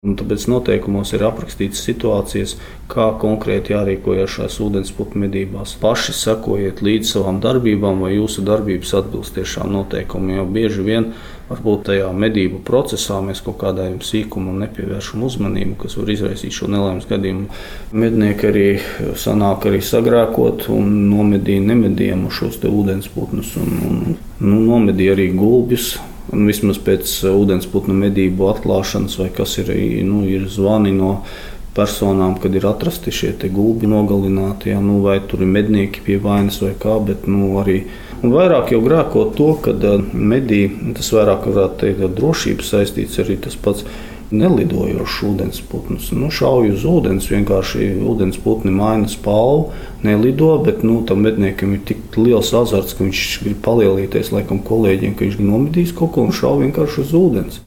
Un tāpēc noteikumos ir aprakstītas situācijas, kā konkrēti jārīkojas šajās ūdensputnu medībās. Paši sekojiet līdz savām darbībām, vai jūsu darbības atbilst tiešām noteikumiem, jo bieži vien varbūt tajā medību procesā mēs kaut kādām sīkumam nepievēršam uzmanību, kas var izraisīt šo nelaimes gadījumu. Mednieki arī sanāk sagrēkot un nomedīja nemedījumu šos te ūdensputnus un nomedīja arī gulbjus. Un vismaz pēc ūdensputnu medību atklāšanas, vai kas ir zvani no personām, kad ir atrasti šie gulbi nogalināti, vai tur ir mednieki pie vainas vai kā, bet arī. Un vairāk jau grēko to, kad medī, tas vairāk varētu teikt ar drošību saistīts arī tas pats nelidojošs ūdensputns. Šauj uz ūdens, vienkārši ūdensputni maina spalvu, nelido, bet tam medniekam ir tik liels azarts, ka viņš grib palielīties laikam kolēģiem, ka viņš nomedīs kaut ko un šauj vienkārši uz ūdens.